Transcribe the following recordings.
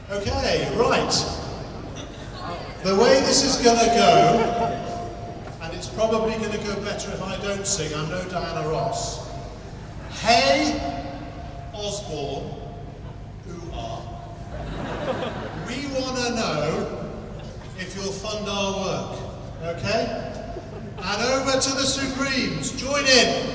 Okay, right. The way this is going to go, and it's probably going to go better if I don't sing, I'm no Diana Ross. Hey, Osborne, who are? We want to know if you'll fund our work, okay? And over to the Supremes, join in.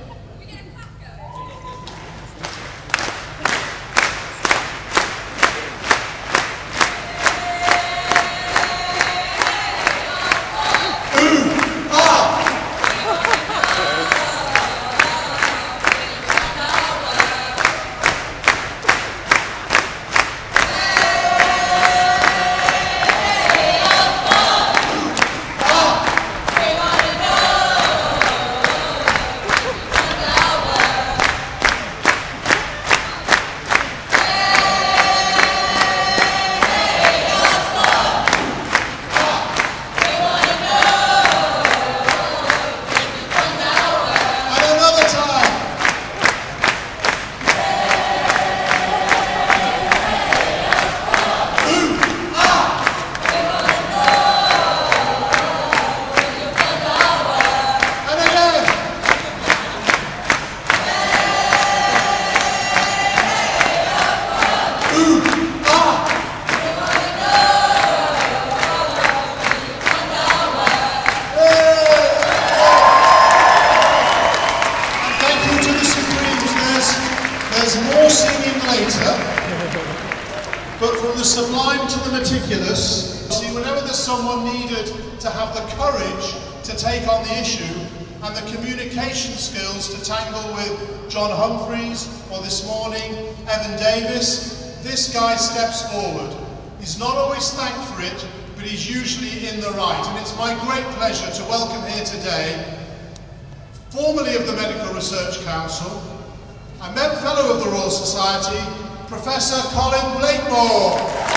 There's more singing later, but from the sublime to the meticulous, see, whenever there's someone needed to have the courage to take on the issue and the communication skills to tangle with John Humphreys, or this morning, Evan Davis, this guy steps forward. He's not always thanked for it, but he's usually in the right. And it's my great pleasure to welcome here today, formerly of the Medical Research Council, and then Fellow of the Royal Society, Professor Colin Blakemore.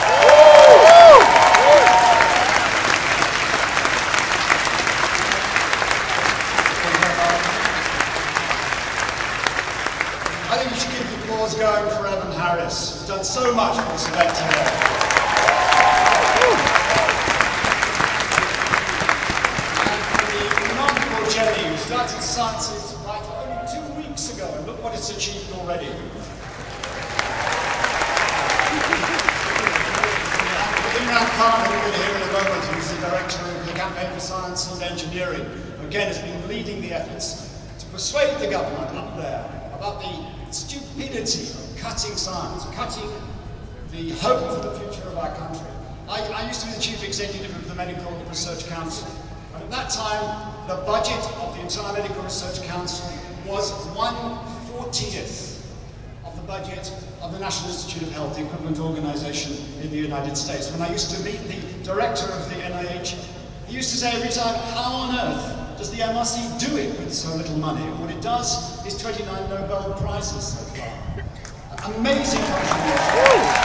I think we should keep the applause going for Evan Harris, who's done so much for this event today. And for the remarkable Jenny, who started Sciences right only 2 weeks ago, and look what it's achieved already. Imran Khan, who we're going to hear in a moment, who's the director of the Campaign for Science and Engineering, again has been leading the efforts to persuade the government up there about the stupidity of cutting science, cutting the hope for the future of our country. I used to be the chief executive of the Medical Research Council, and at that time the budget of the entire Medical Research Council was 1/40th of the budget of the National Institute of Health, the equivalent organisation in the United States. When I used to meet the director of the NIH, he used to say every time, how on earth does the MRC do it with so little money? And what it does is 29 Nobel Prizes so far. Amazing contribution.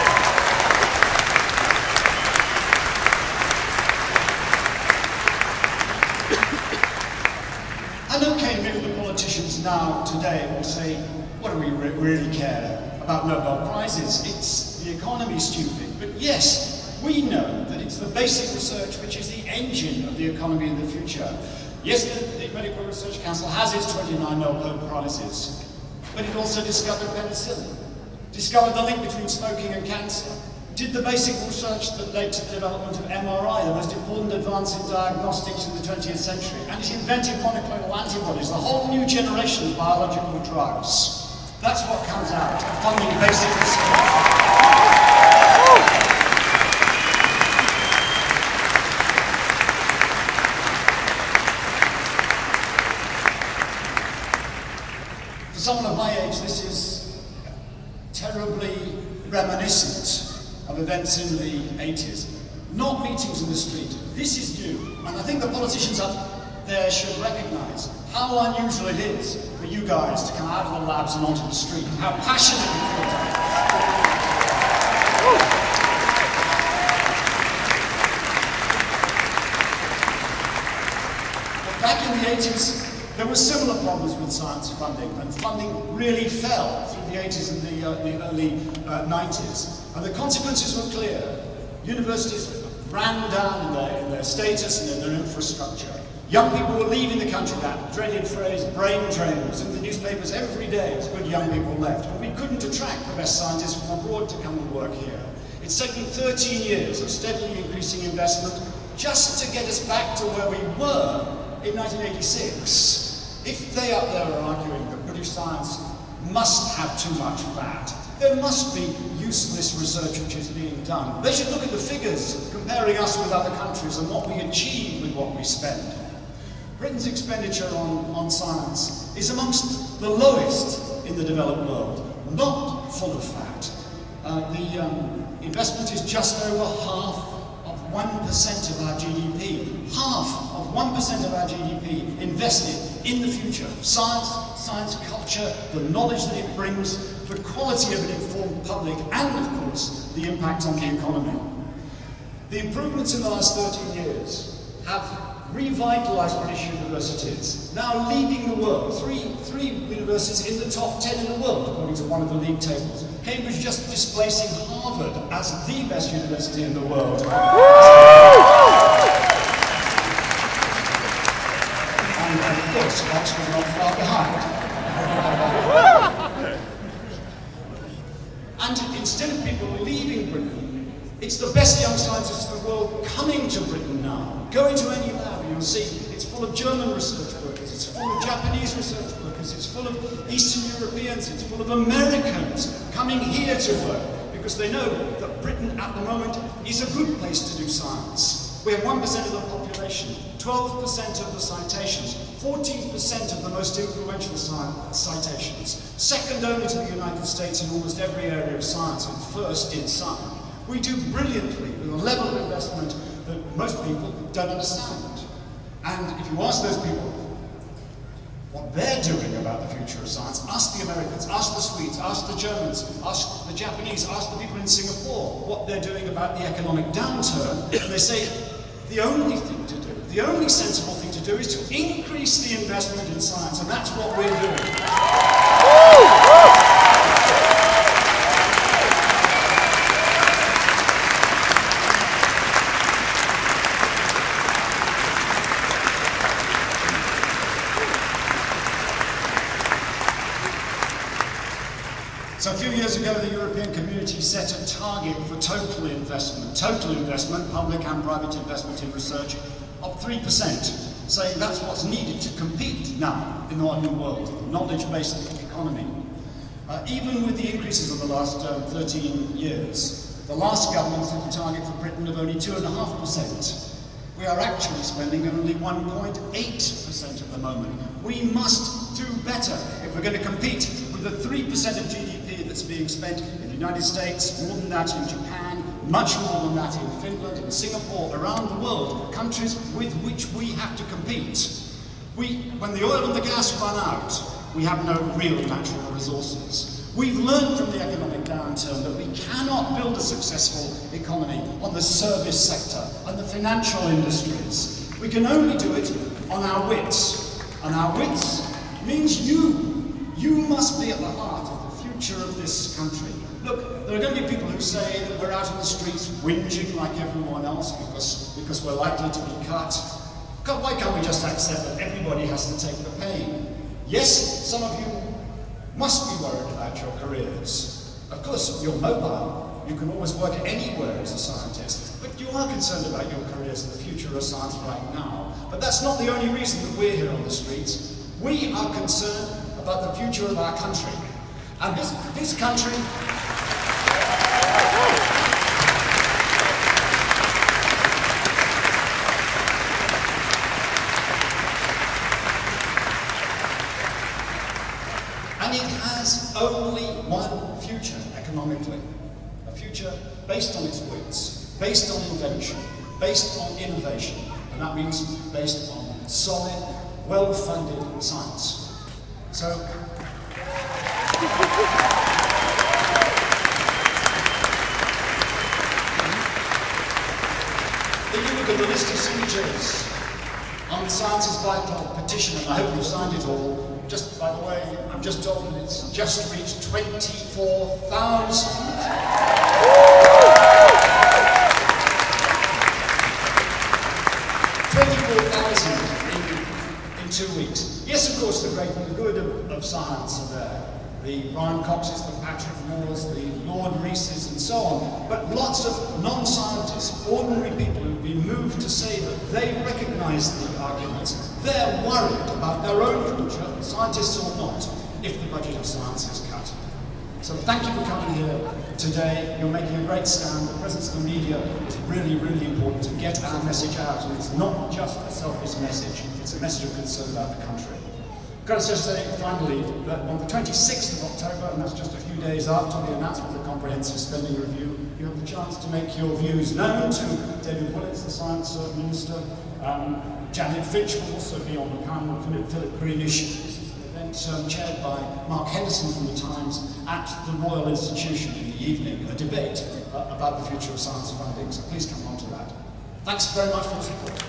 And okay, maybe the politicians now, today, will say, what do we really care about Nobel Prizes? It's the economy, stupid. But yes, we know that it's the basic research which is the engine of the economy in the future. Yes, the Medical Research Council has its 29 Nobel Prizes, but it also discovered penicillin, discovered the link between smoking and cancer, did the basic research that led to the development of MRI, the most important advance in diagnostics in the 20th century, and it invented monoclonal antibodies, the whole new generation of biological drugs. That's what comes out of funding basic research. For someone of my age, this is terribly reminiscent of events in the 80s. Not meetings in the street. This is new. And I think the politicians up there should recognise how unusual it is for you guys to come out of the labs and onto the street, and how passionate you feel about it. Back in the 80s, there were similar problems with science funding, and funding really fell through the 80s and the early 90s. And the consequences were clear. Universities ran down in their status and in their infrastructure. Young people were leaving the country. That dreaded phrase, brain drain, was in the newspapers every day as good young people left. And we couldn't attract the best scientists from abroad to come and work here. It's taken 13 years of steadily increasing investment just to get us back to where we were in 1986. If they up there are arguing that British science must have too much fat, there must be useless research which is being done. They should look at the figures, comparing us with other countries and what we achieve with what we spend. Britain's expenditure on science is amongst the lowest in the developed world, not full of fat. The investment is just over half of 1% of our GDP. Half of 1% of our GDP invested in the future. Science culture, the knowledge that it brings, the quality of an informed public, and of course, the impact on the economy. The improvements in the last 13 years have revitalized British universities, now leading the world. Three universities in the top 10 in the world, according to one of the league tables. Cambridge just displacing Harvard as the best university in the world. And of course, Oxford not far behind. And instead of people leaving Britain, it's the best young scientists in the world coming to Britain now. Go into any lab and you'll see it's full of German research workers, it's full of Japanese research workers, it's full of Eastern Europeans, it's full of Americans coming here to work because they know that Britain at the moment is a good place to do science. We have 1% of the population, 12% of the citations, 14% of the most influential citations, second only to the United States in almost every area of science, and first in some. We do brilliantly with a level of investment that most people don't understand. And if you ask those people what they're doing about the future of science, ask the Americans, ask the Swedes, ask the Germans, ask the Japanese, ask the people in Singapore what they're doing about the economic downturn, and they say the only thing to do, the only sensible thing to do is to increase the investment in science, and that's what we're doing. So a few years ago, the European community set a target for total investment, public and private investment in research, of 3%, saying that's what's needed to compete now in the modern world, knowledge-based economy. Even with the increases of the last 13 years, the last government set a target for Britain of only 2.5%. We are actually spending only 1.8% at the moment. We must do better if we're going to compete with the 3% of GDP that's being spent in the United States, more than that in Japan, much more than that in Finland, in Singapore, around the world, countries with which we have to compete. When the oil and the gas run out, we have no real natural resources. We've learned from the economic downturn that we cannot build a successful economy on the service sector and the financial industries. We can only do it on our wits. And our wits means you. You must be at the heart of the future of this country. Look, there are going to be people who say that we're out in the streets whinging like everyone else because we're likely to be cut. Why can't we just accept that everybody has to take the pain? Yes, some of you must be worried about your careers. Of course, you're mobile. You can always work anywhere as a scientist. But you are concerned about your careers and the future of science right now. But that's not the only reason that we're here on the streets. We are concerned about the future of our country. And this country... And it has only one future economically. A future based on its wits, based on invention, based on innovation. And that means based on solid, well-funded science. So, if you look at the list of signatures on the Science is Vital petition, and I hope you've signed it all, just, by the way, I'm just told that it's just reached 24,000. 24,000 in 2 weeks. Yes, of course, the good of science are there. The Brian Coxes, the Patrick Moores, the Lord Reeses, and so on. But lots of non-scientists, ordinary people who've been moved to say that they recognise the arguments. They're worried about their own future, scientists or not, if the budget of science is cut. So thank you for coming here today. You're making a great stand. The presence of the media is really, really important to get our message out. And it's not just a selfish message, it's a message of concern about the country. I've got to just say, finally, that on the 26th of October, and that's just a few days after the announcement of the Comprehensive Spending Review, you have the chance to make your views known to David Willetts, the Science Minister. Janet Finch will also be on the panel, Philip Greenish. This is an event chaired by Mark Henderson from the Times at the Royal Institution in the evening, a debate about the future of science funding. So please come on to that. Thanks very much for the support.